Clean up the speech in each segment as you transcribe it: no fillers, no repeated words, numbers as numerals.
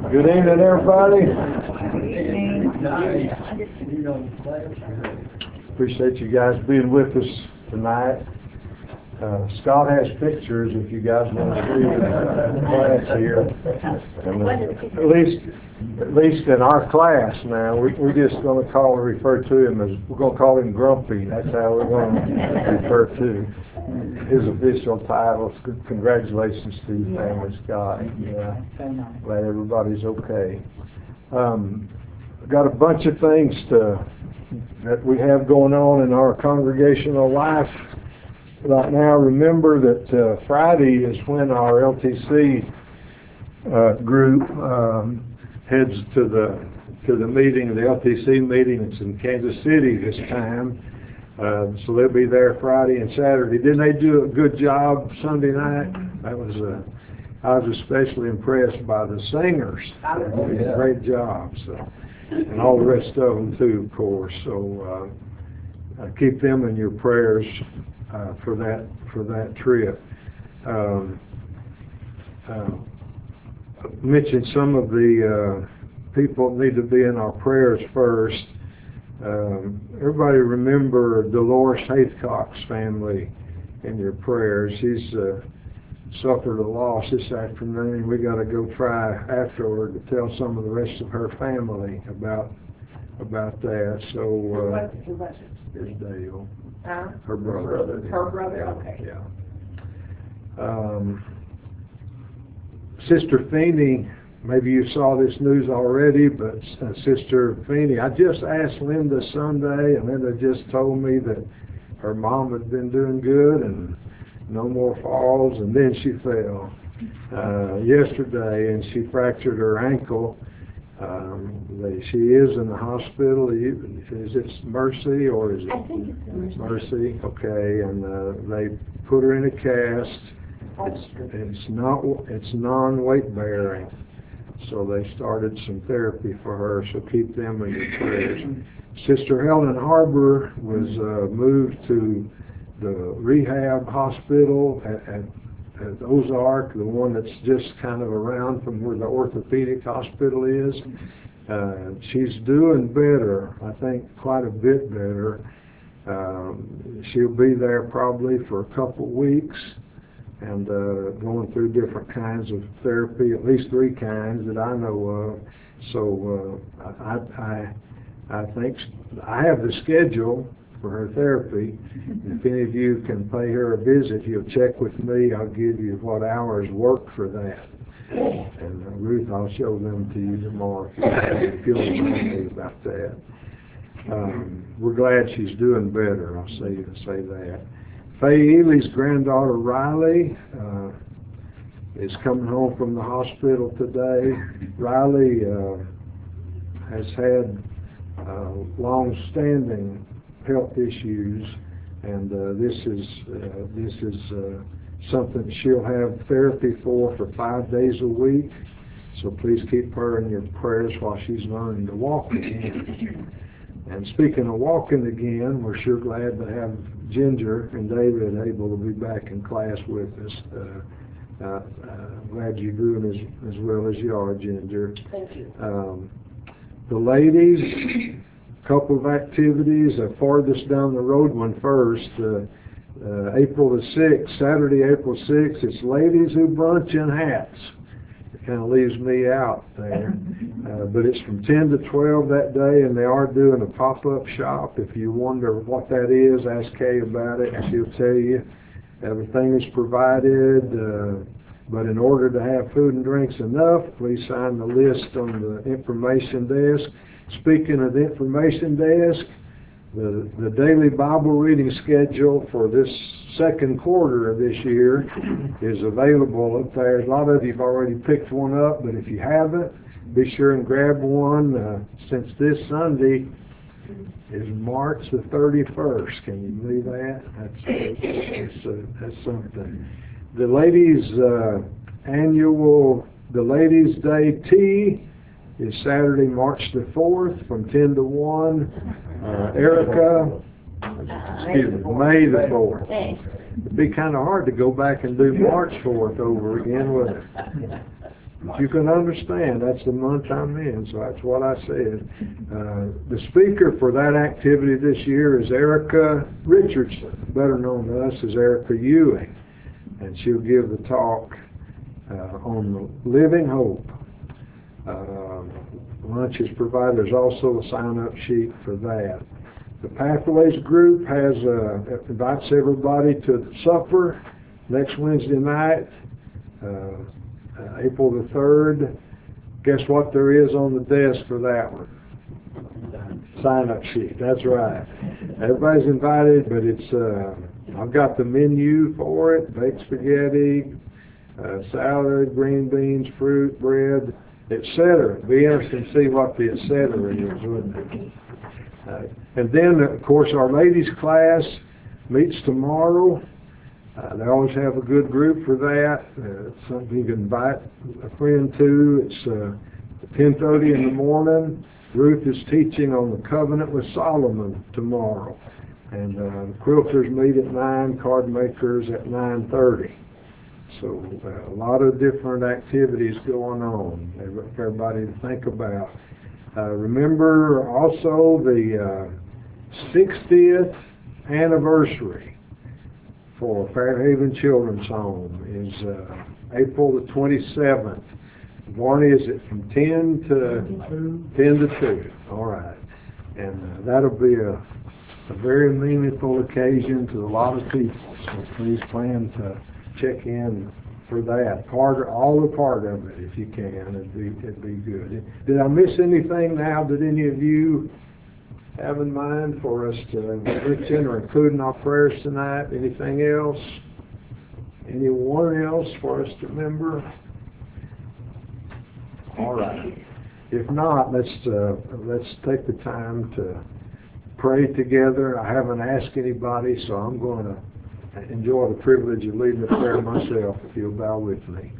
Good evening, everybody. Appreciate you guys being with us tonight. Scott has pictures if you guys want to see the class here. And, at least in our class now, we're just going to refer to him as, we're going to call him Grumpy. That's how we're going to refer to his official title. Congratulations to your family, Scott. Yeah, glad everybody's okay. Got a bunch of things that we have going on in our congregational life right now. Remember that Friday is when our LTC group heads to the meeting, the LTC meeting. It's in Kansas City this time. So they'll be there Friday and Saturday. Didn't they do a good job Sunday night? That was I was especially impressed by the singers. They did a great job. So, and all the rest of them too, of course. So keep them in your prayers for that trip. Mention some of the people need to be in our prayers first. Everybody remember Dolores Haithcock's family in your prayers. She's suffered a loss this afternoon. We got to go try afterward to tell some of the rest of her family about that. So here's Dale, her brother. Her brother, okay. Yeah. Sister Feeney, maybe you saw this news already, but Sister Feeney, I just asked Linda Sunday, and Linda just told me that her mom had been doing good and no more falls, and then she fell yesterday and she fractured her ankle. She is in the hospital. Is it Mercy or is it? I think it's Mercy. Okay, and they put her in a cast. It's non-weight bearing, so they started some therapy for her. So keep them in your prayers. Sister Helen Harbor was moved to the rehab hospital at Ozark, the one that's just kind of around from where the orthopedic hospital is. She's doing better, I think quite a bit better. She'll be there probably for a couple weeks and going through different kinds of therapy, at least 3 kinds that I know of. So I think I have the schedule for her therapy. If any of you can pay her a visit, you'll check with me. I'll give you what hours work for that. And Ruth, I'll show them to you tomorrow if you'll remind me about that. We're glad she's doing better. I'll say that. Faye Ely's granddaughter Riley is coming home from the hospital today. Riley has had long-standing health issues, and this is something she'll have therapy for 5 days a week. So please keep her in your prayers while she's learning to walk again. And speaking of walking again, we're sure glad to have Ginger and David able to be back in class with us. Glad you're doing as well as you are, Ginger. Thank you. The ladies, a couple of activities. Farthest down the road one first. April the 6th, Saturday, April 6th, it's Ladies Who Brunch in Hats. It kind of leaves me out there. But it's from 10 to 12 that day, and they are doing a pop-up shop. If you wonder what that is, ask Kay about it, and she'll tell you. Everything is provided, but in order to have food and drinks enough, please sign the list on the information desk. Speaking of the information desk, the daily Bible reading schedule for this second quarter of this year is available up there. A lot of you have already picked one up, but if you haven't, be sure and grab one since this Sunday is March the 31st. Can you believe that? That's something. The ladies' the Ladies' Day Tea is Saturday, March the 4th from 10 to 1. Erica, May the 4th. It'd be kind of hard to go back and do March 4th over again, wouldn't it? But you can understand, that's the month I'm in, so that's what I said. The speaker for that activity this year is Erica Richardson, better known to us as Erica Ewing. And she'll give the talk on the living hope. Lunch is provided. There's also a sign-up sheet for that. The Pathways group invites everybody to supper next Wednesday night, April the 3rd. Guess what there is on the desk for that one? Sign-up sheet. That's right. Everybody's invited, but it's I've got the menu for it: baked spaghetti, salad, green beans, fruit, bread, etc. Be interesting to see what the etc. is, wouldn't it? And then, of course, our ladies' class meets tomorrow. They always have a good group for that. It's something you can invite a friend to. It's 10:30 in the morning. Ruth is teaching on the covenant with Solomon tomorrow. And quilters meet at 9, card makers at 9:30. So a lot of different activities going on for everybody to think about. Remember also the 60th anniversary for Fairhaven Children's Home is April the 27th. Barney, is it from 10 to 2? All right. And that'll be a very meaningful occasion to a lot of people. So please plan to check in for that. All the part of it, if you can. It'd be good. Did I miss anything now that any of you have in mind for us to mention or include in our prayers tonight? Anything else? Anyone else for us to remember? All right. If not, let's take the time to pray together. I haven't asked anybody, so I'm going to enjoy the privilege of leading the prayer myself, if you'll bow with me.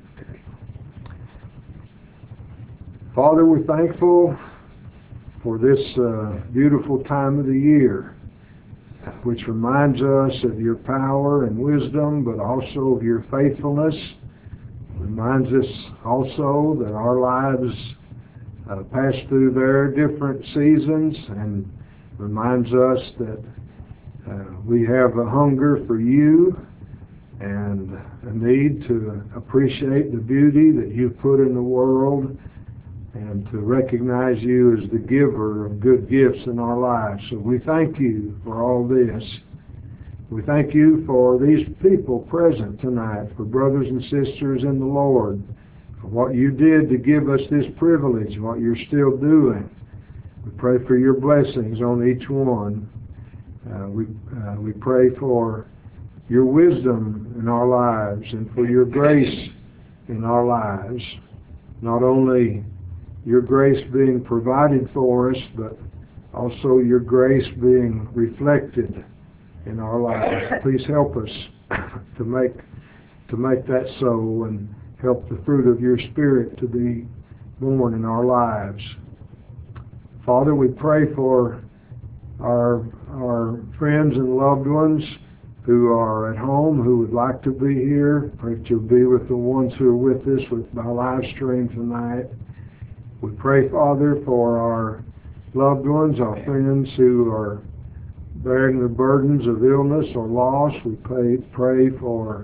Father, we're thankful for this beautiful time of the year, which reminds us of your power and wisdom, but also of your faithfulness. Reminds us also that our lives pass through their different seasons, and reminds us that we have a hunger for you and a need to appreciate the beauty that you've put in the world and to recognize you as the giver of good gifts in our lives. So we thank you for all this. We thank you for these people present tonight, for brothers and sisters in the Lord, for what you did to give us this privilege, what you're still doing. We pray for your blessings on each one. We pray for your wisdom in our lives and for your grace in our lives. Not only your grace being provided for us, but also your grace being reflected in our lives. Please help us to make that so, and help the fruit of your Spirit to be born in our lives. Father, we pray for our friends and loved ones who are at home, who would like to be here. Pray that you'll be with the ones who are with us by live stream tonight. We pray, Father, for our loved ones, our friends who are bearing the burdens of illness or loss. We pray for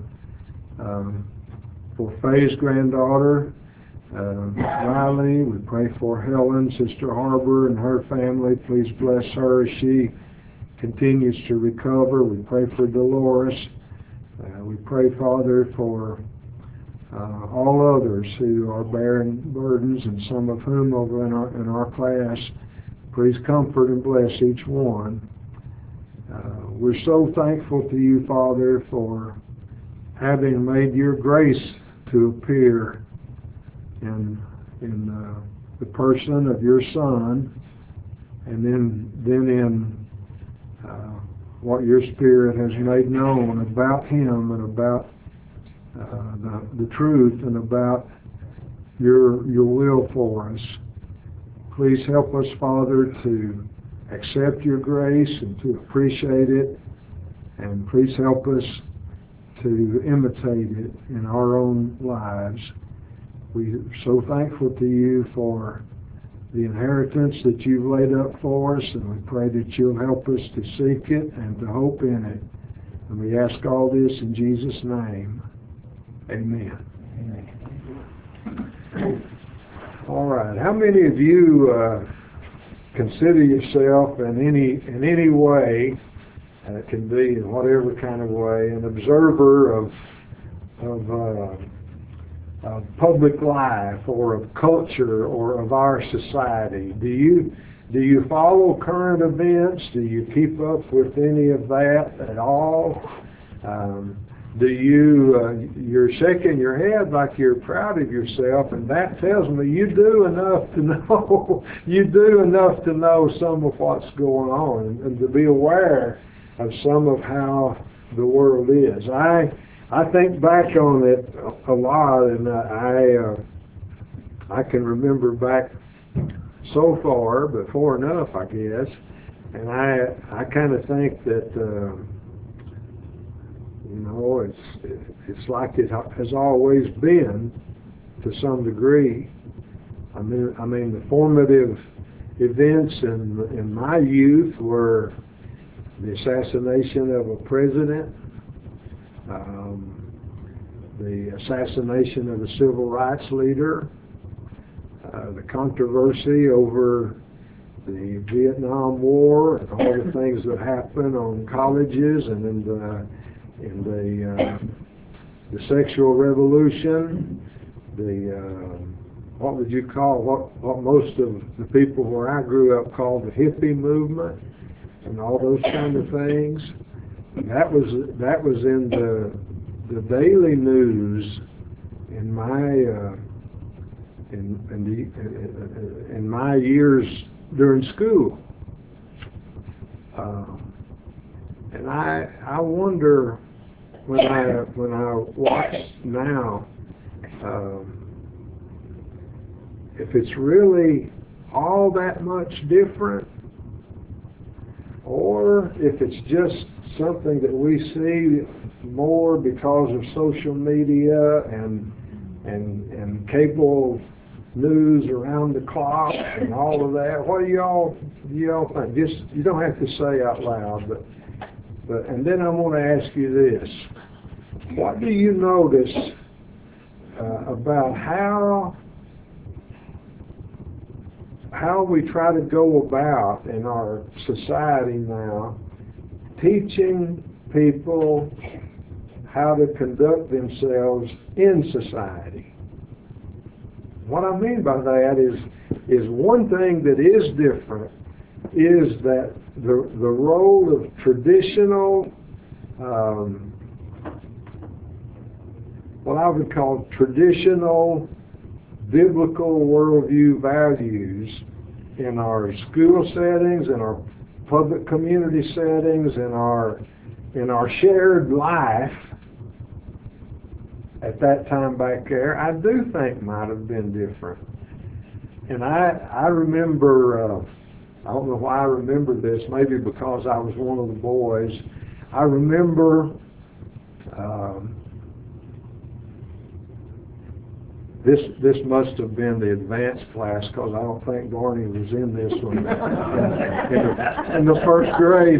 Faye's granddaughter, Riley. We pray for Helen, Sister Harbor, and her family. Please bless her as she continues to recover. We pray for Dolores. We pray, Father, for all others who are bearing burdens, and some of whom over in our class. Please comfort and bless each one. We're so thankful to you, Father, for having made your grace to appear in the person of your Son, and then in what your Spirit has made known about him and about the truth and about your will for us. Please help us, Father, to accept your grace and to appreciate it, and please help us to imitate it in our own lives. we're so thankful to you for the inheritance that you've laid up for us, and we pray that you'll help us to seek it and to hope in it. And we ask all this in Jesus' name. Amen. All right. How many of you consider yourself in any way, and it can be in whatever kind of way, an observer of public life or of culture or of our society? Do you follow current events? Do you keep up with any of that at all? You're shaking your head like you're proud of yourself, and that tells me you do enough to know some of what's going on and to be aware of some of how the world is. I think back on it a lot, and I can remember back so far, but far enough, I guess. And I kind of think that it's like it has always been to some degree. I mean, the formative events in my youth were the assassination of a president, the assassination of a civil rights leader, the controversy over the Vietnam War and all the things that happened on colleges and in the sexual revolution, what would you call what most of the people where I grew up called the hippie movement and all those kind of things. That was in the daily news in my years during school, and I wonder when I watch now if it's really all that much different, or if it's just something that we see more because of social media and cable news around the clock and all of that. What do y'all think? Just, you don't have to say out loud, but and then I want to ask you this: what do you notice about how we try to go about in our society now teaching people how to conduct themselves in society? What I mean by that is one thing that is different is that the role of traditional, what I would call traditional biblical worldview values in our school settings, in our public community settings, in our shared life at that time back there, I do think might have been different. And I remember, I don't know why I remember this, maybe because I was one of the boys. I remember this must have been the advanced class, because I don't think Barney was in this one. In the first grade,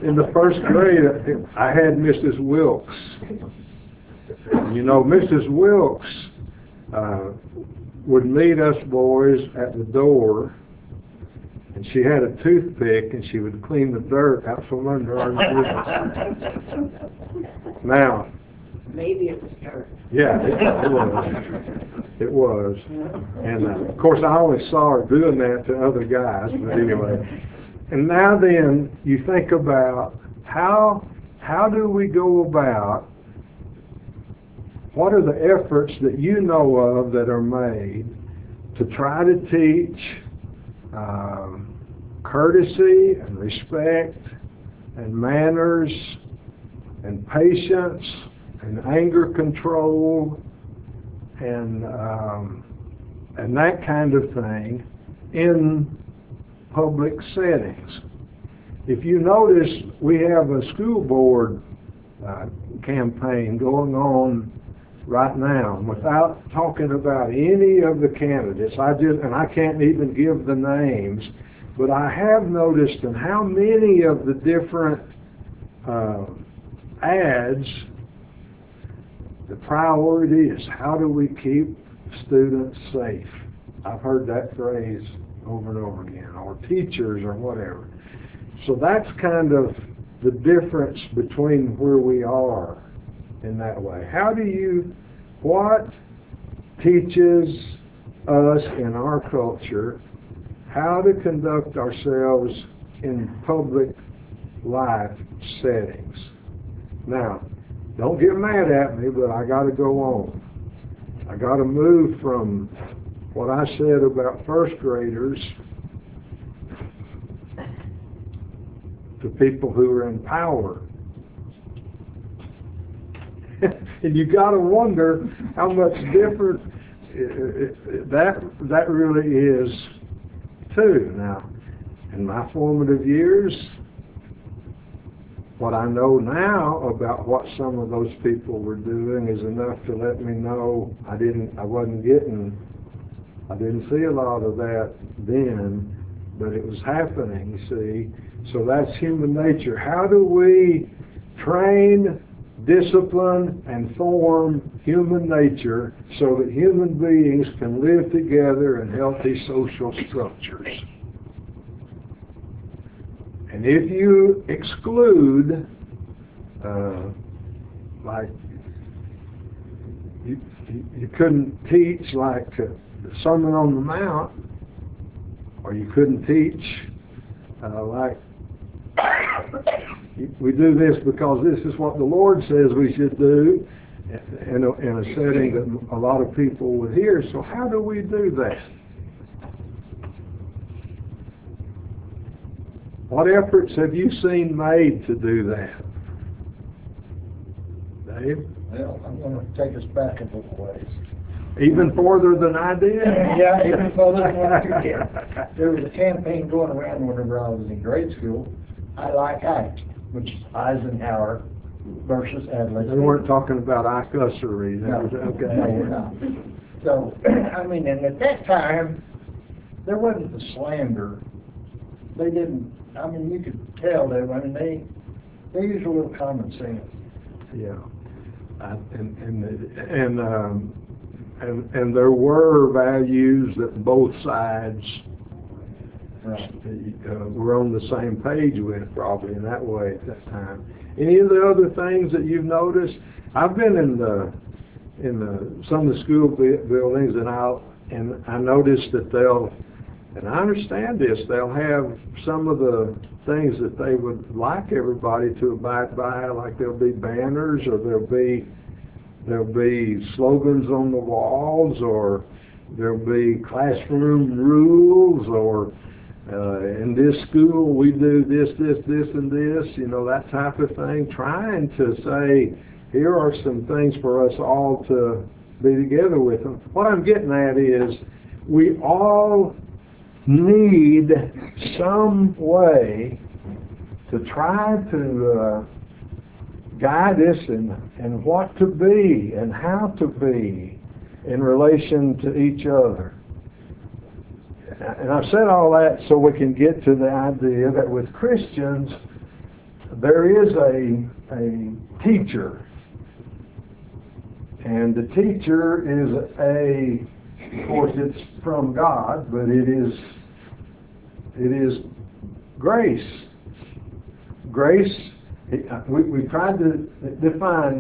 I had Mrs. Wilkes. You know, Mrs. Wilkes would meet us boys at the door, and she had a toothpick, and she would clean the dirt out from under our shoes. Now, maybe it was dirt. Yeah, it was. And of course, I only saw her doing that to other guys, but anyway. And now then, you think about how do we go about, what are the efforts that you know of that are made to try to teach courtesy and respect and manners and patience and anger control and that kind of thing in public settings. If you notice, we have a school board campaign going on right now, without talking about any of the candidates. I can't even give the names, but I have noticed in how many of the different ads, the priority is how do we keep students safe. I've heard that phrase over and over again, or teachers or whatever. So that's kind of the difference between where we are in that way. What teaches us in our culture how to conduct ourselves in public life settings? Now, don't get mad at me, but I got to go on. I got to move from what I said about first graders to people who are in power. And you got to wonder how much different that really is too. Now, in my formative years, what I know now about what some of those people were doing is enough to let me know I didn't see a lot of that then, but it was happening, you see. So that's human nature. How do we train, discipline, and form human nature so that human beings can live together in healthy social structures? And if you exclude, like you couldn't teach like the Sermon on the Mount, or you couldn't teach like we do this because this is what the Lord says we should do in a setting that a lot of people would hear. So how do we do that? What efforts have you seen made to do that? Dave? Well, I'm going to take us back a little ways. Even further than I did? Yeah, even further than what you did. There was a campaign going around whenever I was in grade school. I like Ike, which is Eisenhower versus Adlai. They weren't talking about icussery. No, Okay. no, we're not. So, I mean, and at that time, there wasn't the slander. They didn't, I mean, you could tell them, I mean, they used a little common sense. Yeah. And there were values that both sides were on the same page with, probably in that way at that time. Any of the other things that you've noticed? I've been in some of the school buildings, and I noticed that and I understand this, they'll have some of the things that they would like everybody to abide by, like there'll be banners, or there'll be slogans on the walls, or there'll be classroom rules, or in this school we do this, and this, that type of thing, trying to say, here are some things for us all to be together with them. What I'm getting at is we all need some way to try to guide us in what to be and how to be in relation to each other. And I've said all that so we can get to the idea that with Christians, there is a teacher. And the teacher is of course, it's from God, but it is grace. Grace, we tried to define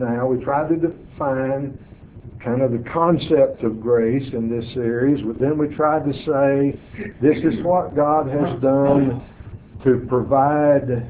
kind of the concept of grace in this series, but then we tried to say this is what God has done to provide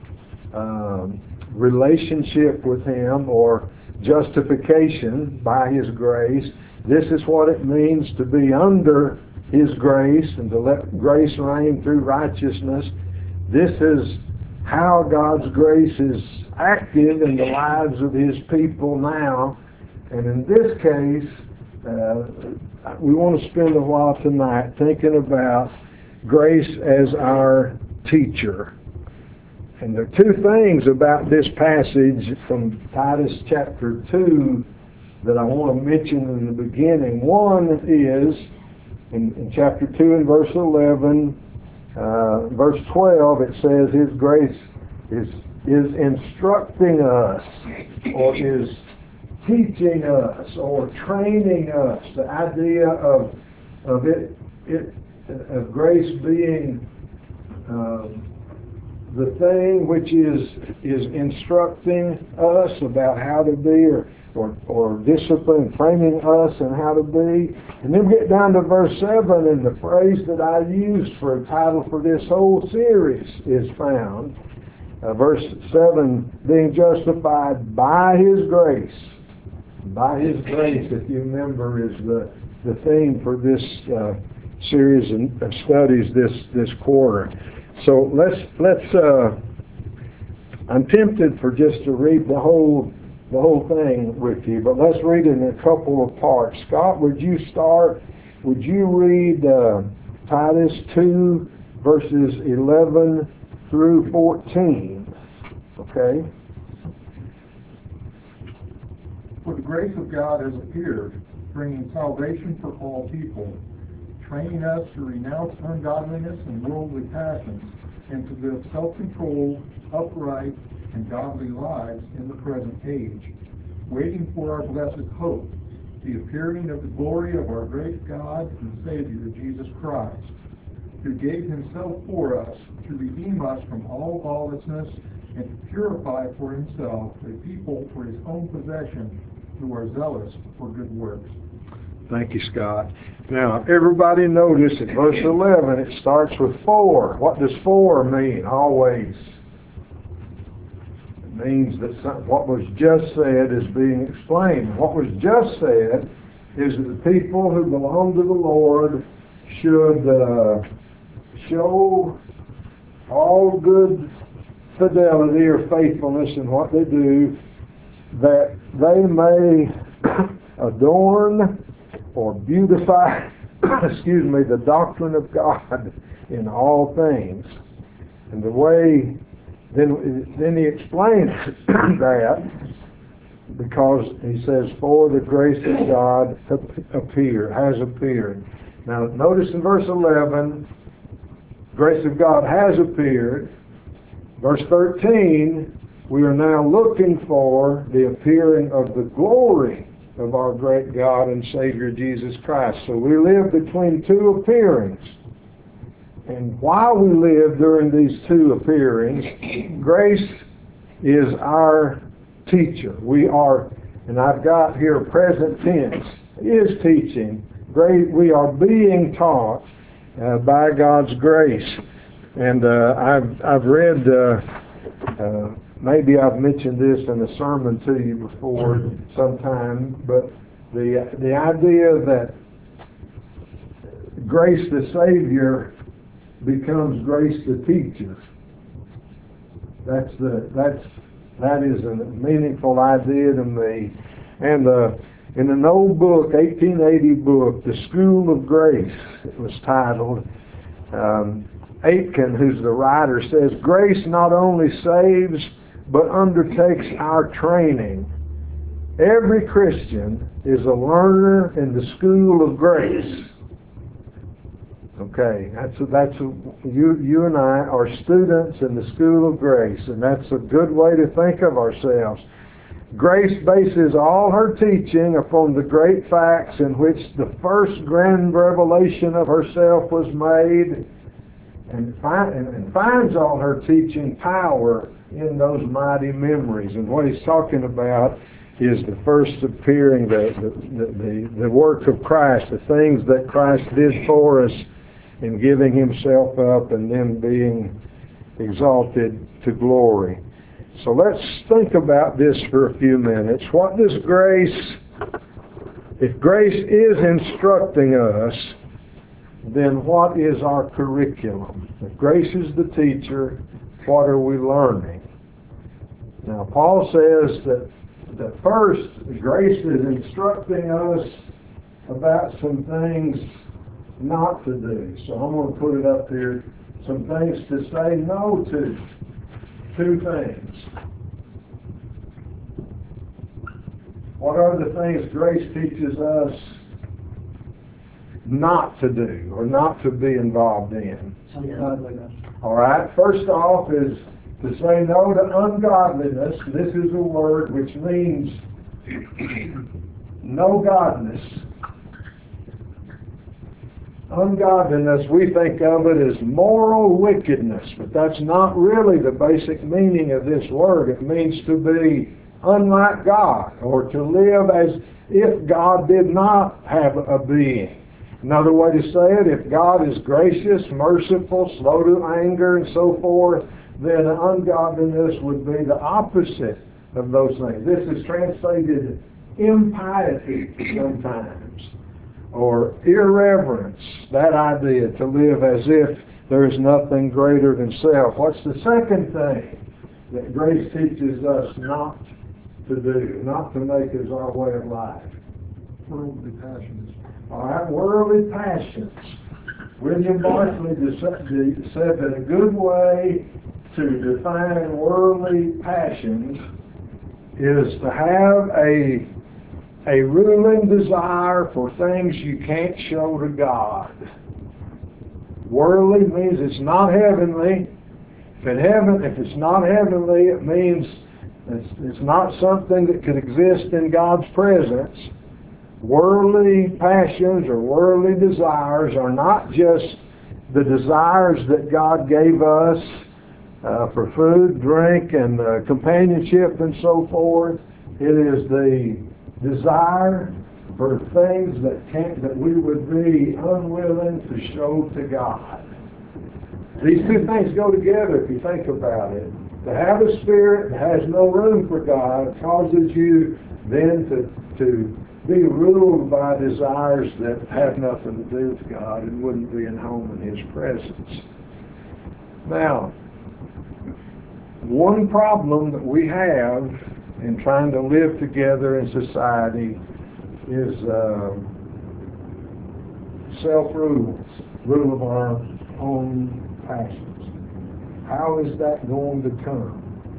relationship with Him, or justification by His grace. This is what it means to be under His grace and to let grace reign through righteousness. This is how God's grace is active in the lives of His people now. And in this case, we want to spend a while tonight thinking about grace as our teacher. And there are two things about this passage from Titus chapter 2 that I want to mention in the beginning. One is in chapter 2 and verse 11, verse 12, it says His grace is instructing us, or is teaching us, or training us. The idea of grace being the thing which is instructing us about how to be, or discipline, training us in how to be. And then we get down to verse 7, and the phrase that I used for a title for this whole series is found. Verse 7, being justified by His grace. By His grace, if you remember, is the theme for this series of studies this quarter. So let's I'm tempted for just to read the whole thing with you, but let's read it in a couple of parts. Scott, would you read Titus 2 verses 11 through 14? Okay. For the grace of God has appeared, bringing salvation for all people, training us to renounce ungodliness and worldly passions, and to live self-controlled, upright, and godly lives in the present age, waiting for our blessed hope, the appearing of the glory of our great God and Savior, Jesus Christ, who gave Himself for us to redeem us from all lawlessness and to purify for Himself a people for His own possession who are zealous for good works. Thank you, Scott. Now, everybody notice in verse 11 it starts with for. What does for mean? Always. It means that what was just said is being explained. What was just said is that the people who belong to the Lord should show all good fidelity or faithfulness in what they do, that they may adorn or beautify the doctrine of God in all things. And the way then he explains that, because he says, for the grace of God has appeared. Now notice in verse 11, grace of God has appeared. Verse 13, we are now looking for the appearing of the glory of our great God and Savior Jesus Christ. So we live between two appearings. And while we live during these two appearings, grace is our teacher. We are, and I've got here present tense, is teaching. We are being taught by God's grace. And I've read, maybe I've mentioned this in a sermon to you before sometime, but the idea that grace the Savior becomes grace the teacher. That is a meaningful idea to me. And in an old book, 1880 book, The School of Grace, it was titled, Aitken, who's the writer, says, grace not only saves, but undertakes our training. Every Christian is a learner in the school of grace. Okay, you and I are students in the school of grace, and that's a good way to think of ourselves. Grace bases all her teaching upon the great facts in which the first grand revelation of herself was made, and finds all her teaching power in those mighty memories. And what he's talking about is the first appearing, the work of Christ, the things that Christ did for us in giving Himself up and then being exalted to glory. So let's think about this for a few minutes. What does grace, if grace is instructing us, then what is our curriculum? If grace is the teacher, what are we learning? Now, Paul says that first, grace is instructing us about some things not to do. So I'm going to put it up here. Some things to say no to. Two things. What are the things grace teaches us not to do or not to be involved in? All right, first off is to say no to ungodliness. This is a word which means no godness. Ungodliness, we think of it as moral wickedness, but that's not really the basic meaning of this word. It means to be unlike God, or to live as if God did not have a being. Another way to say it, if God is gracious, merciful, slow to anger, and so forth, then ungodliness would be the opposite of those things. This is translated impiety sometimes, or irreverence, that idea, to live as if there is nothing greater than self. What's the second thing that grace teaches us not to do, not to make as our way of life? Worldly passions. All right, worldly passions. William Barclay said that a good way to define worldly passions is to have a ruling desire for things you can't show to God. Worldly means it's not heavenly. If it's not heavenly, it means it's not something that could exist in God's presence. Worldly passions or worldly desires are not just the desires that God gave us for food, drink, and companionship and so forth. It is the desire for things that we would be unwilling to show to God. These two things go together if you think about it. To have a spirit that has no room for God causes you then to be ruled by desires that have nothing to do with God and wouldn't be at home in His presence. Now, one problem that we have in trying to live together in society is self-rule, rule of our own passions. How is that going to come?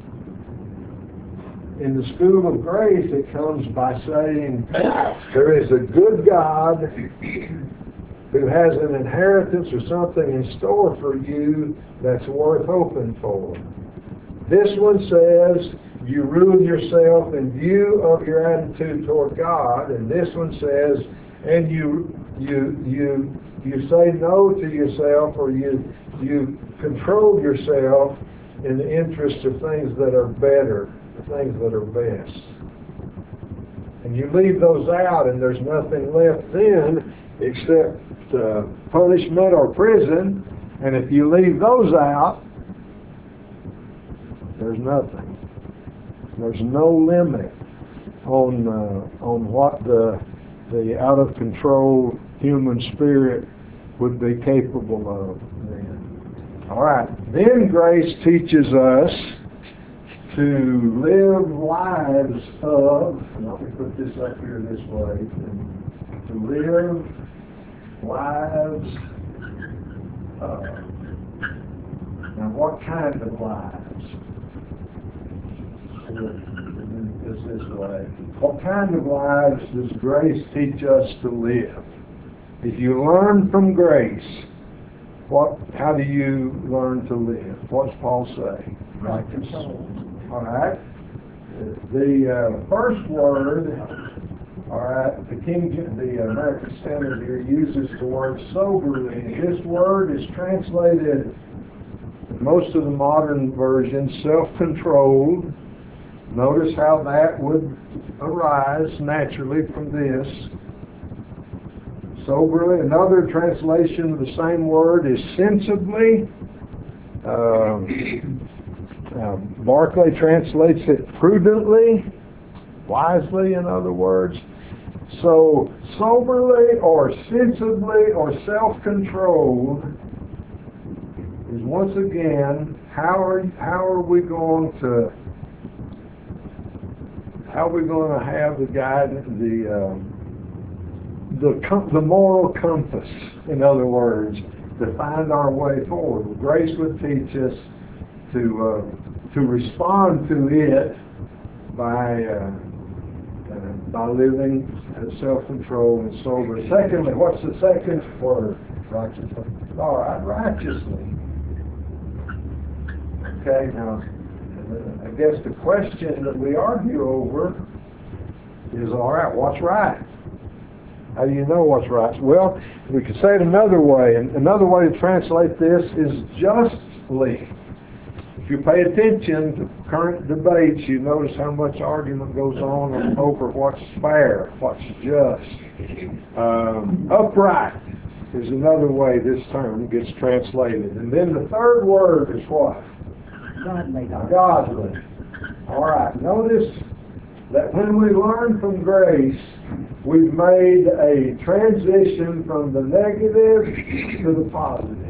In the school of grace, it comes by saying there is a good God who has an inheritance or something in store for you that's worth hoping for. This one says you rule yourself in view of your attitude toward God, and this one says, and you say no to yourself, or you control yourself in the interest of things that are better, the things that are best. And you leave those out, and there's nothing left then except punishment or prison. And if you leave those out, there's nothing. There's no limit on what the out of control human spirit would be capable of then. All right. Then grace teaches us to live lives of, let me put this up here this way, to live lives of. Now what kind of lives? This way. What kind of lives does grace teach us to live? If you learn from grace, how do you learn to live? What's Paul say? Right control. All right. The first word, all right, the American Standard here uses the word soberly. This word is translated in most of the modern versions self-controlled. Notice how that would arise naturally from this. Soberly. Another translation of the same word is sensibly. Barclay translates it prudently, wisely, in other words. So, soberly or sensibly or self-controlled is once again how are we going to have the guidance, the moral compass, in other words, to find our way forward. Grace would teach us to respond to it by by living self-control and sober. Secondly, what's the second word? Righteously. All right, righteously. Okay, now, I guess the question that we argue over is, all right, what's right? How do you know what's right? Well, we could say it another way, and another way to translate this is justly. If you pay attention to current debates, you notice how much argument goes on over what's fair, what's just. Upright is another way this term gets translated. And then the third word is what? Godly. Godly. All right, notice that when we learn from grace, we've made a transition from the negative to the positive.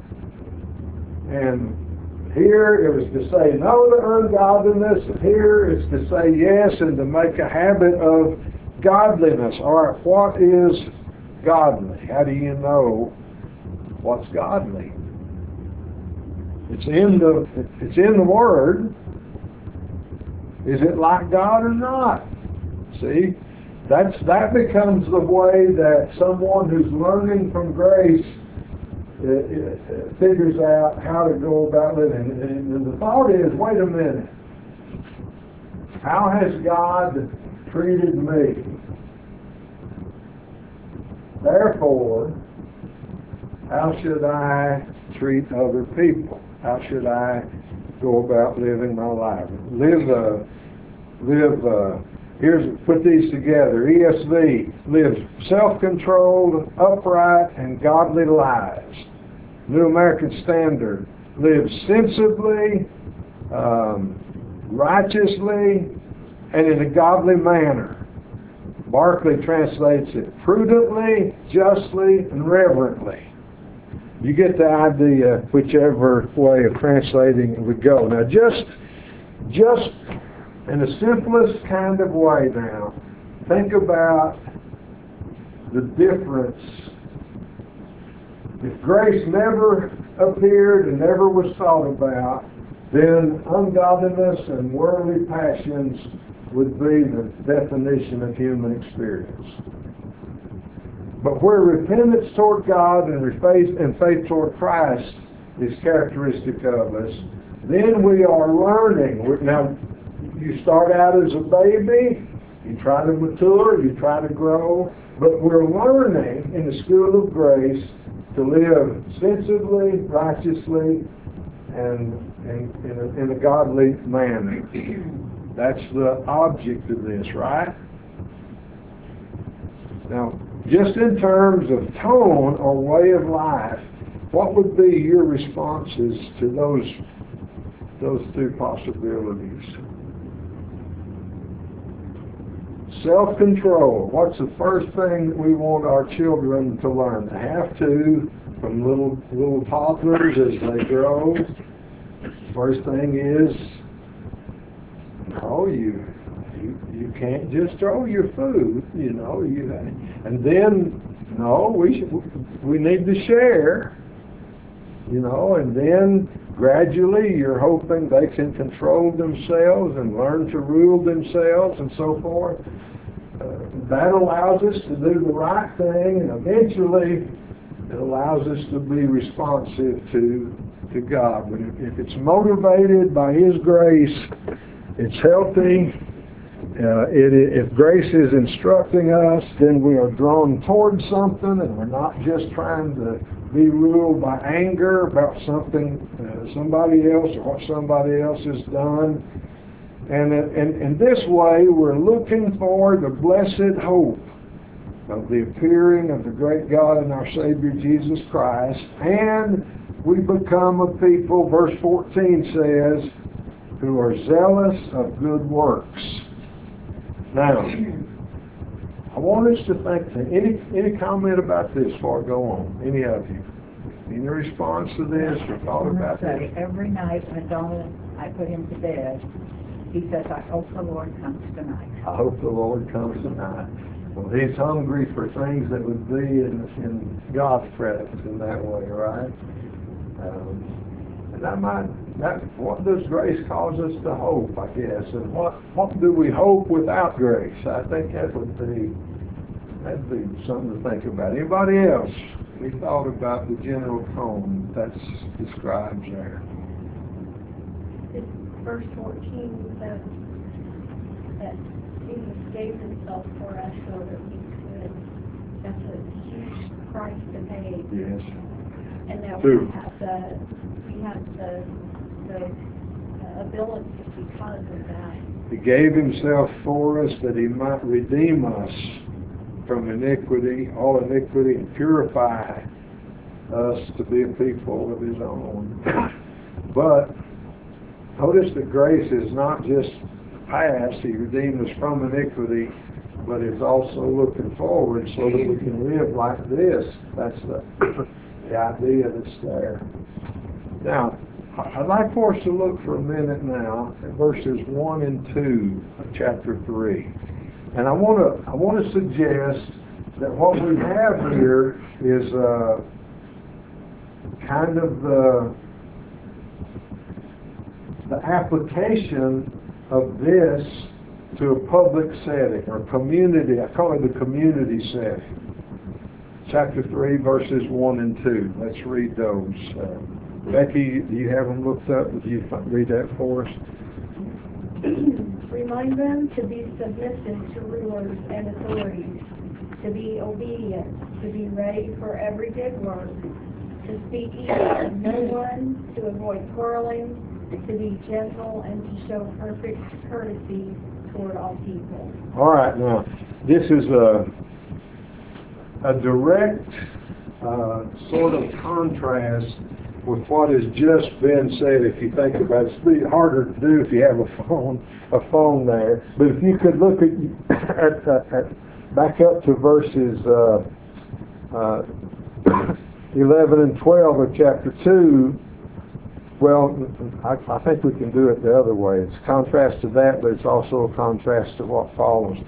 And here it was to say no to ungodliness, and here it's to say yes and to make a habit of godliness. All right, what is godly? How do you know what's godly? It's in the Word. Is it like God or not? See, that becomes the way that someone who's learning from grace figures out how to go about living. And the thought is, wait a minute, how has God treated me? Therefore, how should I treat other people? How should I go about living my life? Put these together. ESV, live self-controlled, upright, and godly lives. New American Standard, live sensibly, righteously, and in a godly manner. Barclay translates it prudently, justly, and reverently. You get the idea, whichever way of translating we go. Now, just in the simplest kind of way now, think about the difference. If grace never appeared and never was thought about, then ungodliness and worldly passions would be the definition of human experience. But where repentance toward God and faith toward Christ is characteristic of us, then we are learning. Now, you start out as a baby, you try to mature, you try to grow, but we're learning in the school of grace to live sensibly, righteously, and in a godly manner. That's the object of this, right? Now, just in terms of tone or way of life, what would be your responses to those two possibilities? Self-control. What's the first thing that we want our children to learn? They have to, from little toddlers as they grow. First thing is, no, you can't just throw your food, and then, no, we need to share, and then gradually you're hoping they can control themselves and learn to rule themselves and so forth. That allows us to do the right thing, and eventually it allows us to be responsive to God. But if it's motivated by His grace, it's healthy. If grace is instructing us, then we are drawn towards something, and we're not just trying to be ruled by anger about something somebody else or what somebody else has done. And in this way, we're looking for the blessed hope of the appearing of the great God and our Savior Jesus Christ, and we become a people, verse 14 says, who are zealous of good works. Now, I want us to think, any comment about this before I go on? Any of you? Any response to this or thought about this? Every night when I put him to bed, he says, I hope the Lord comes tonight. I hope the Lord comes tonight. Well, he's hungry for things that would be in God's presence in that way, right? And what does grace cause us to hope, I guess? And what do we hope without grace? I think that'd be something to think about. Anybody else? We thought about the general tone that's described there. In verse 14 says that Jesus gave himself for us so that we could, that's a huge price to pay. Yes. And that True. we have the ability because of that. He gave himself for us that he might redeem us from iniquity, all iniquity, and purify us to be a people of his own. But notice that grace is not just past, he redeemed us from iniquity, but is also looking forward so that we can live like this. That's the idea that's there. Now, I'd like for us to look for a minute now at verses 1 and 2 of chapter 3. And I want to suggest that what we have here is kind of the application of this to a public setting or community. I call it the community setting. Chapter 3, verses 1 and 2. Let's read those. Becky, do you have them looked up? Would you read that for us? Remind them to be submissive to rulers and authorities, to be obedient, to be ready for every good work, to speak evil of no one, to avoid quarreling, to be gentle, and to show perfect courtesy toward all people. All right, now, this is a direct sort of contrast with what has just been said. If you think about it, it's harder to do if you have a phone there. But if you could look at back up to verses 11 and 12 of chapter 2. Well, I think we can do it the other way. It's a contrast to that, but it's also a contrast to what follows.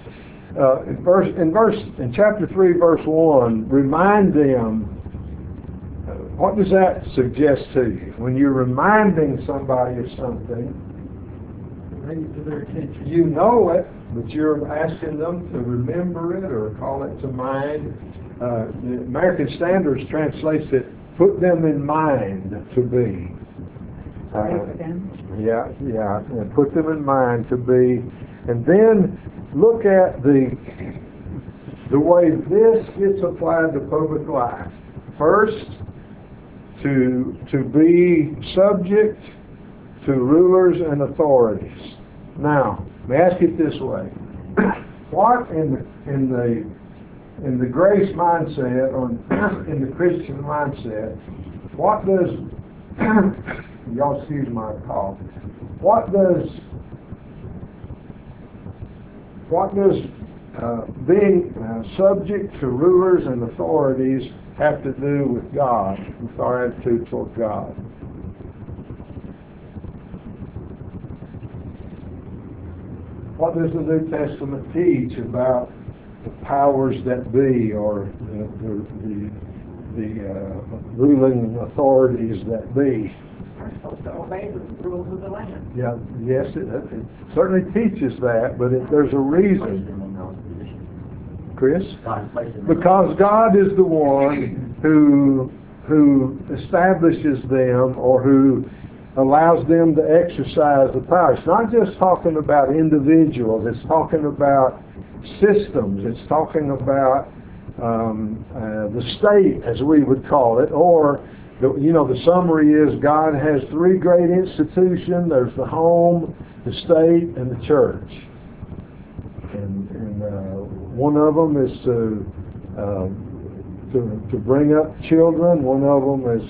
In chapter 3, verse 1, remind them. What does that suggest to you? When you're reminding somebody of something, Bring it to their attention. you know it, but you're asking them to remember it or call it to mind. The American Standards translates it, put them in mind to be. Pray for them. Yeah, and put them in mind to be. And then look at the way this gets applied to public life. First, to be subject to rulers and authorities. Now, let me ask it this way: what in the grace mindset or in the Christian mindset, what does y'all excuse my cough? What does being subject to rulers and authorities have to do with God, with our attitude toward God? What does the New Testament teach about the powers that be, or the ruling authorities that be? We're supposed to obey the rules of the land. Yeah, yes, it certainly teaches that, but there's a reason. Chris? Because God is the one who establishes them, or who allows them to exercise the power. It's not just talking about individuals, it's talking about systems, it's talking about the state, as we would call it, or the summary is God has three great institutions. There's the home, the state, and the church. And one of them is to bring up children. One of them is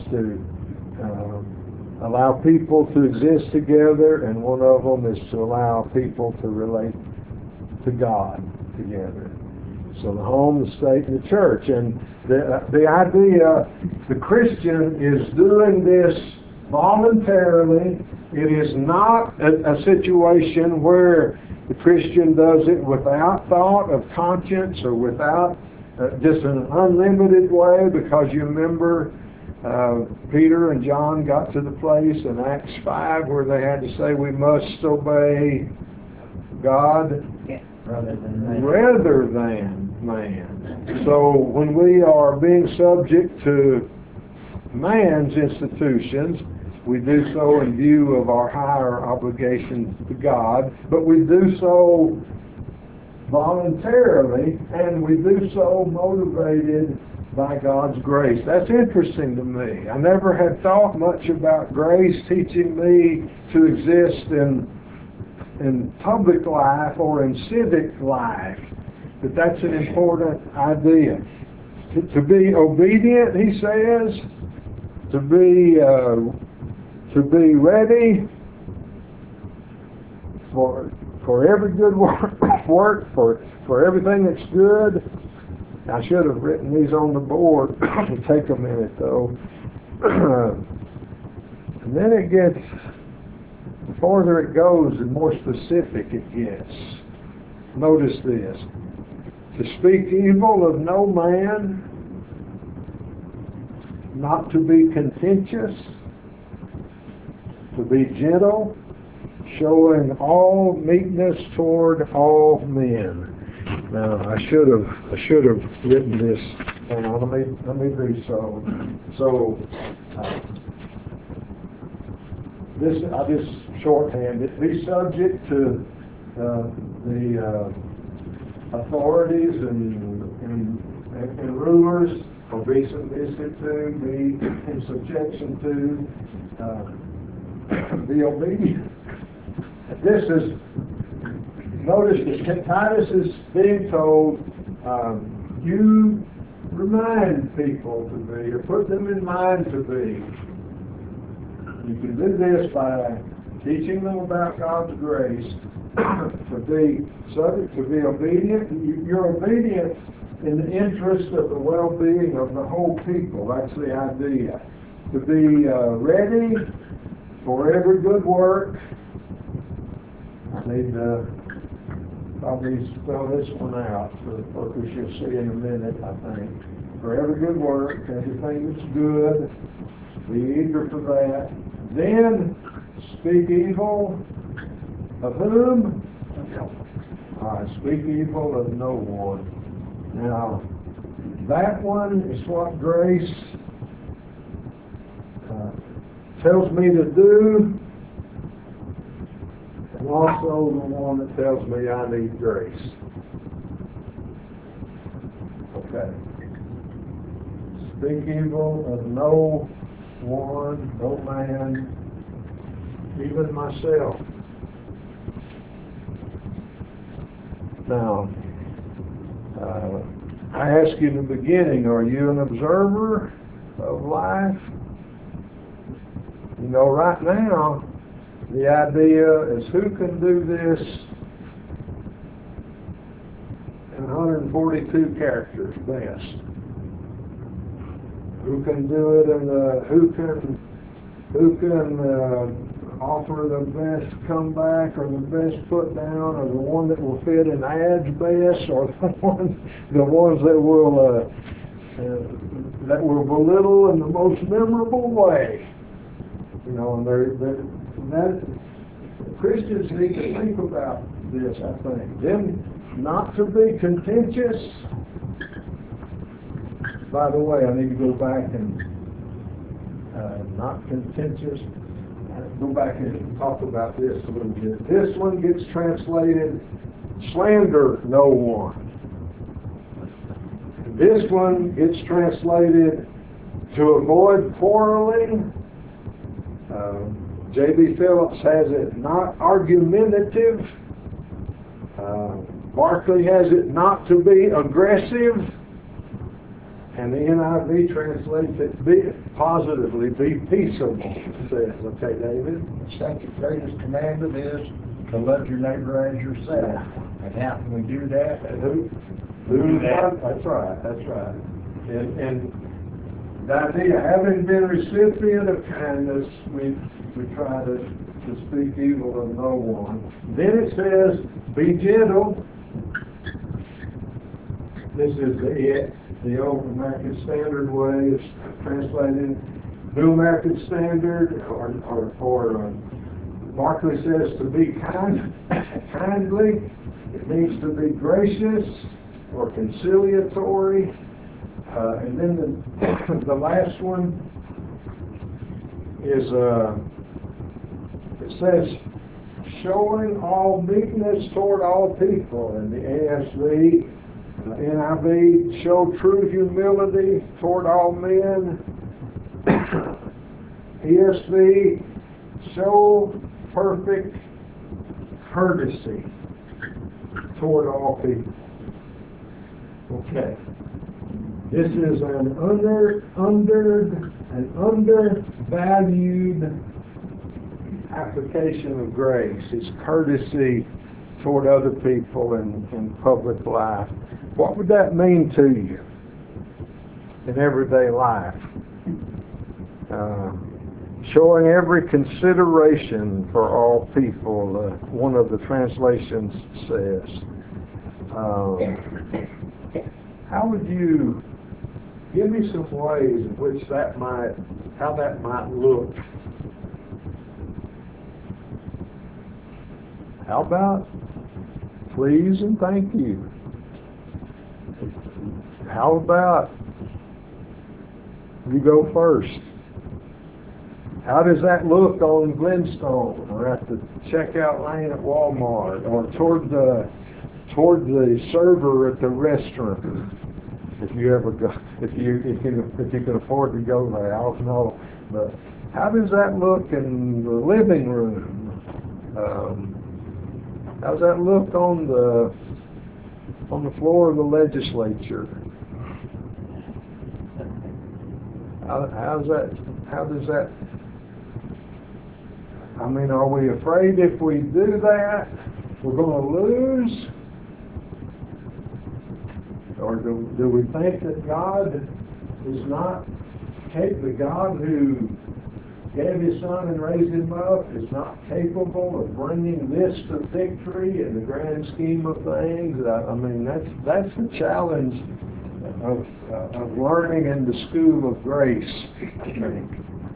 to allow people to exist together, and one of them is to allow people to relate to God together. So the home, the state, and the church. And the idea, the Christian is doing this voluntarily. It is not a situation where the Christian does it without thought of conscience or without just an unlimited way, because you remember Peter and John got to the place in Acts 5 where they had to say we must obey God Rather than man. rather than man. So when we are being subject to man's institutions, we do so in view of our higher obligation to God, but we do so voluntarily, and we do so motivated by God's grace. That's interesting to me. I never had thought much about grace teaching me to exist in public life or in civic life, but that's an important idea. To be obedient, he says, to be ready for every good work, for everything that's good. I should have written these on the board. It'll take a minute though. And then it gets, the farther it goes, the more specific it gets. Notice this. To speak evil of no man, not to be contentious, to be gentle, showing all meekness toward all men. Now, I should have written this down. Let me be so. So, I just shorthand it. Be subject to the authorities and rulers, or be submissive to, be in subjection to, be obedient. This is, notice that Titus is being told, you remind people to be, or put them in mind to be. You can do this by teaching them about God's grace, to be subject, to be obedient. You're obedient in the interest of the well-being of the whole people. That's the idea. To be ready for every good work. I need to probably spell this one out for the purpose you'll see in a minute, I think. For every good work, everything that's good, be eager for that. Then speak evil of whom? Speak evil of no one. Now, that one is what grace tells me to do, and also the one that tells me I need grace. Okay. Speak evil of no one, no man, even myself. Now, I asked you in the beginning, are you an observer of life? You know, right now, the idea is who can do this in 142 characters best? Who can do it in who can offer the best comeback or the best put down, or the one that will fit in ads best, or the ones that will belittle in the most memorable way. You know, and that Christians need to think about this, I think. Then not to be contentious. By the way, I need to go back and not contentious. Go back and talk about this a little bit. This one gets translated, slander no one. This one gets translated, to avoid quarreling. J.B. Phillips has it, not argumentative. Barclay has it, not to be aggressive. And the NIV translates it, be peaceable. It says, okay, David? The second greatest commandment is to love your neighbor as yourself. And how can we do that? And who do that? That's right. And the idea, having been recipient of kindness, we try to speak evil of no one. Then it says, be gentle. This is the it. the old American Standard Way is translated. New American Standard, or Barclay says to be kindly. It means to be gracious or conciliatory. And then the last one is, it says, showing all meekness toward all people. In the ASV, NIV, show true humility toward all men. ESV, show perfect courtesy toward all people. Okay. This is an undervalued application of grace. It's courtesy toward other people in public life. What would that mean to you in everyday life? Showing every consideration for all people, one of the translations says. How would you give me some ways in which how that might look? How about please and thank you? How about you go first? How does that look on Glenstone or at the checkout lane at Walmart or toward the server at the restaurant? If you ever go, if you can afford to go there, I don't know. But how does that look in the living room? How does that look on the floor of the legislature? How does that? I mean, are we afraid if we do that, we're going to lose? Or do we think that God is not the God who gave His Son and raised Him up is not capable of bringing this to victory in the grand scheme of things? I mean, that's the challenge of learning in the school of grace, I think.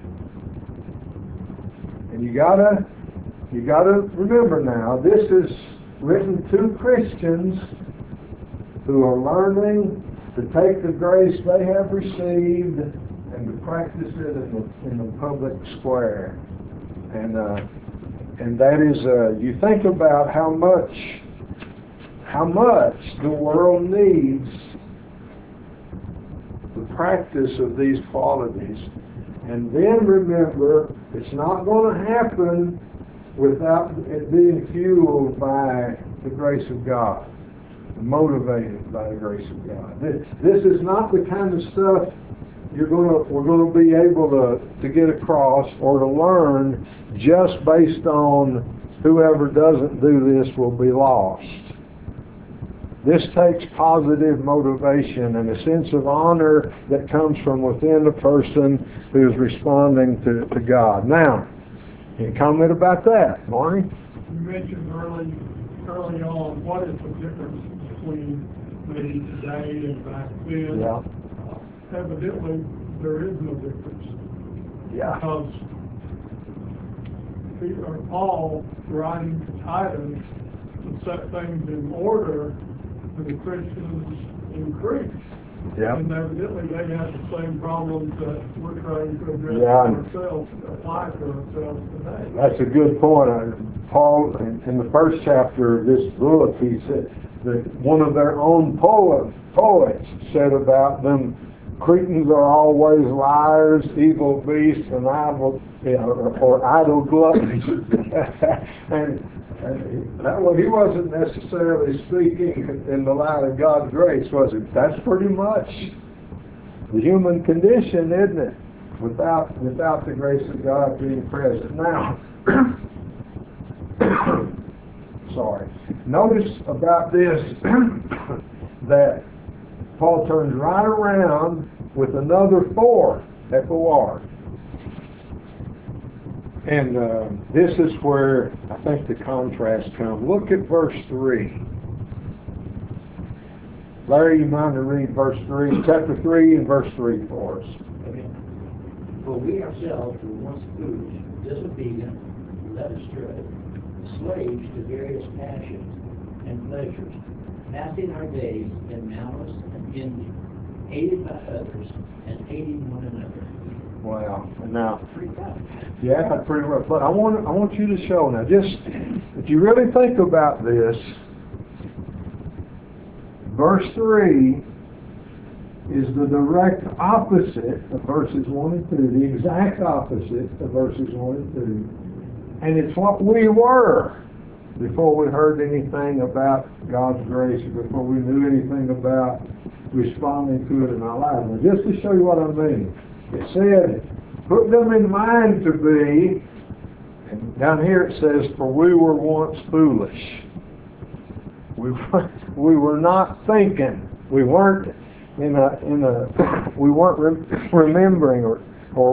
And you gotta remember now, this is written to Christians who are learning to take the grace they have received and to practice it in the public square. And that is, you think about how much the world needs the practice of these qualities. And then remember, it's not going to happen without it being fueled by the grace of God, motivated by the grace of God. This is not the kind of stuff we're going to be able to get across or to learn just based on whoever doesn't do this will be lost. This takes positive motivation and a sense of honor that comes from within the person who is responding to God. Now, any comment about that, Marty? You mentioned early on, what is the difference between maybe today and back then? Yeah. Evidently, there is no difference. Yeah. Because Paul, writing to Titus, to set things in order for the Christians in Crete. Yeah. And evidently they have the same problems that we're trying to address ourselves, apply to ourselves today. That's a good point. Paul, in the first chapter of this book, he said that one of their own poets said about them, Cretans are always liars, evil beasts, and idle gluttons. and that one, he wasn't necessarily speaking in the light of God's grace, was it? That's pretty much the human condition, isn't it? Without the grace of God being present. Now, sorry. Notice about this that Paul turns right around with another for, F-O-R. And this is where I think the contrast comes. Look at verse 3. Larry, you mind to read verse 3, chapter 3 and verse 3 for us? Amen. For we ourselves were once foolish, disobedient, led astray, slaves to various passions and pleasures, passing our days in malice and envy, hated by others and hating one another. Wow. And now, Pretty tough. yeah, pretty rough. But I want you to show now, just, if you really think about this, verse 3 is the direct opposite of verses 1 and 2, the exact opposite of verses 1 and 2. And it's what we were before we heard anything about God's grace, before we knew anything about responding to it in our lives. Now, just to show you what I mean, it said, put them in mind to be, and down here it says, for we were once foolish. We were not thinking. We weren't we weren't remembering or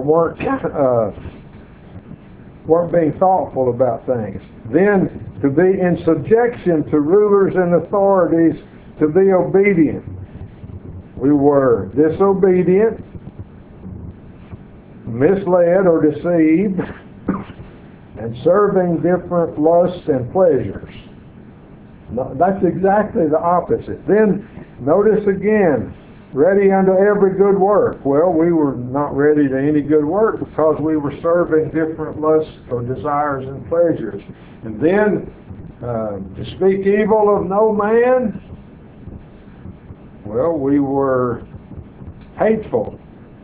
weren't being thoughtful about things. Then to be in subjection to rulers and authorities, to be obedient. We were disobedient, misled or deceived, and serving different lusts and pleasures. No, that's exactly the opposite. Then notice again, ready unto every good work. Well, we were not ready to any good work because we were serving different lusts or desires and pleasures. And then to speak evil of no man, well, we were hateful.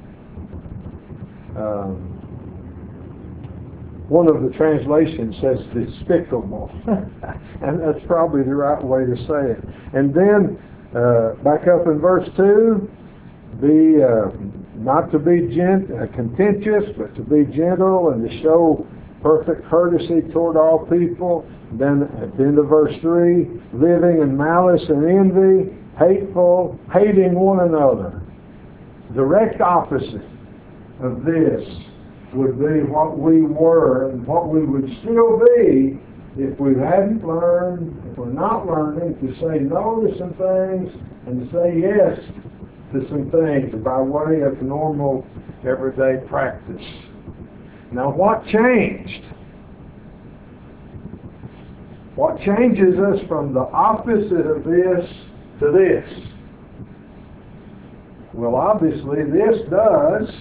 One of the translations says despicable, and that's probably the right way to say it. And then back up in verse 2, be not to be contentious, but to be gentle and to show perfect courtesy toward all people. Then at the end of verse 3, living in malice and envy, hateful, hating one another. Direct opposite of this would be what we were and what we would still be if we hadn't learned, if we're not learning to say no to some things and to say yes to some things by way of normal everyday practice. Now what changed? What changes us from the opposite of this to this? Well, obviously this does.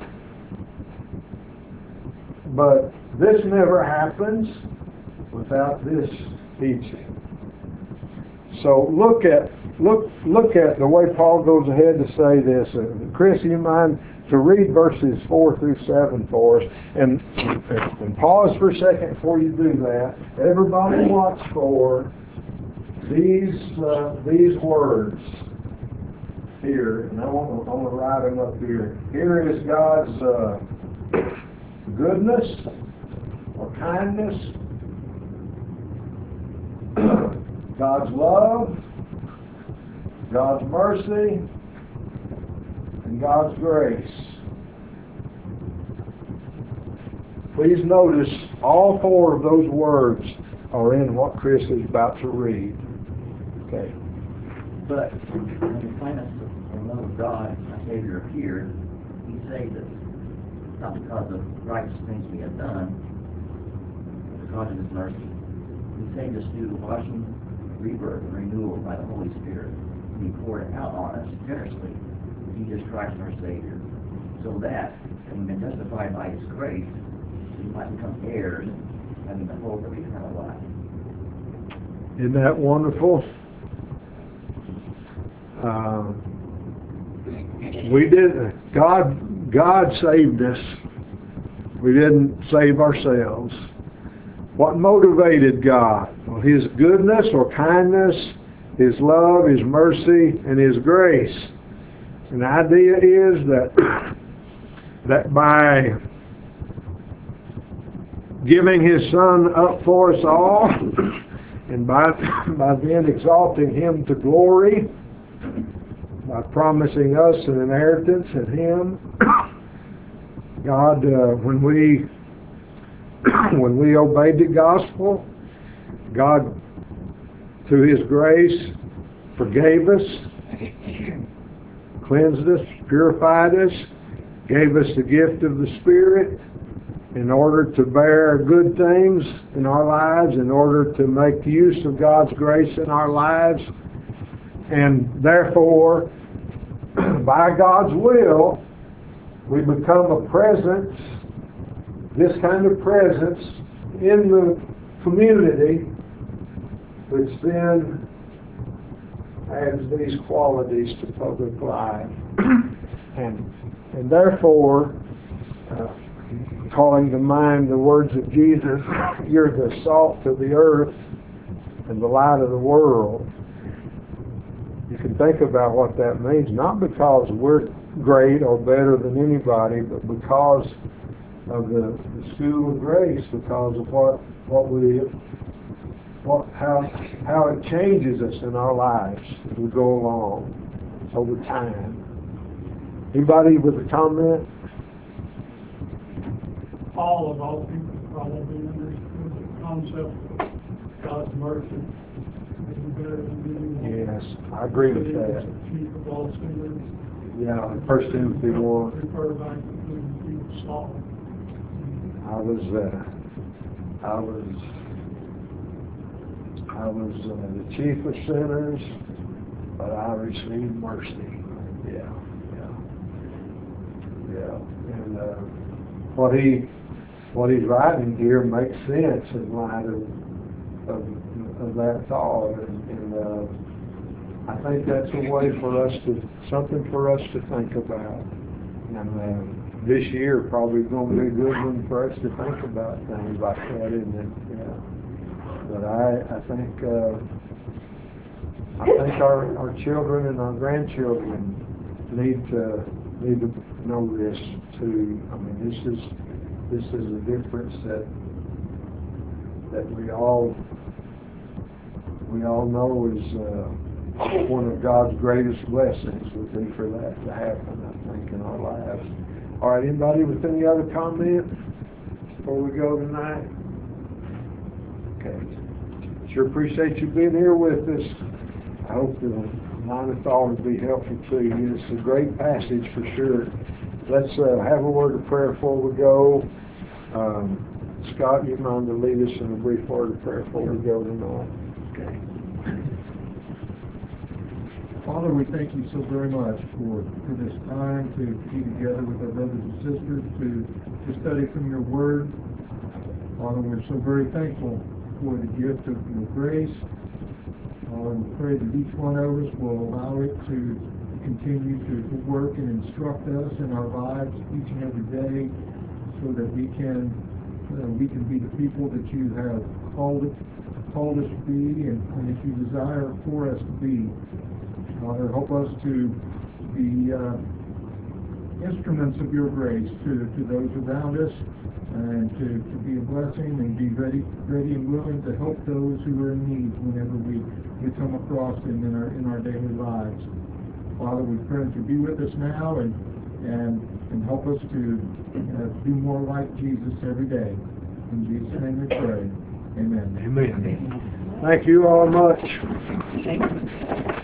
But this never happens without this teaching. So look at the way Paul goes ahead to say this. Chris, you mind to read verses 4 through 7 for us, and pause for a second before you do that. Everybody watch for these words here, and I'm gonna write them up here. Here is God's goodness or kindness, God's love, God's mercy, and God's grace. Please notice all four of those words are in what Chris is about to read. Okay. But when the kindness and love of God, our Savior, appeared, He saved us, not because of righteous things we have done, but because of His mercy. He saved us through the washing, rebirth, and renewal by the Holy Spirit. And He poured it out on us generously, Jesus Christ our Savior, so that, having been justified by His grace, we might become heirs, having the hope of eternal life. Isn't that wonderful? God saved us. We didn't save ourselves. What motivated God? Well, His goodness or kindness, His love, His mercy, and His grace. And the idea is that by giving His Son up for us all, and by then exalting Him to glory, by promising us an inheritance in Him, God, when we obeyed the gospel, God, through His grace, forgave us cleansed us, purified us, gave us the gift of the Spirit in order to bear good things in our lives, in order to make use of God's grace in our lives. And therefore, by God's will, we become a presence, this kind of presence in the community, which then adds these qualities to public life. And therefore, calling to mind the words of Jesus, you're the salt of the earth and the light of the world. You can think about what that means, not because we're great or better than anybody, but because of the school of grace, because of how it changes us in our lives as we go along over time. Anybody with a comment? All people probably understood the concept of God's mercy. Yes, I agree with that. Chief of all sinners. Yeah, 1 Timothy 1. Refer back to Saul. I was the chief of sinners, but I received mercy. Yeah. And what he's writing here makes sense in light of that thought, and I think that's a way for us something for us to think about. And this year probably going to be a good one for us to think about things like that, isn't it? Yeah. But I think our children and our grandchildren need to know this too. I mean, this is a difference that we all know is one of God's greatest blessings would be for that to happen, I think, in our lives. All right, anybody with any other comments before we go tonight? Okay. Sure appreciate you being here with us. I hope the line of thought will be helpful to you. It's a great passage for sure. Let's have a word of prayer before we go. Scott, you mind to lead us in a brief word of prayer before we go tonight? Okay. Father, we thank you so very much for this time to be together with our brothers and sisters to study from your word. Father, we're so very thankful for the gift of your grace. We pray that each one of us will allow it to continue to work and instruct us in our lives each and every day, so that we can be the people that you have called us to be, and that you desire for us to be. Father, help us to be instruments of your grace to those around us, and to be a blessing and be ready and willing to help those who are in need whenever we come across them in our daily lives. Father, we pray to be with us now and help us to be more like Jesus every day. In Jesus' name we pray. Amen. Amen. Thank you all much. Thank you.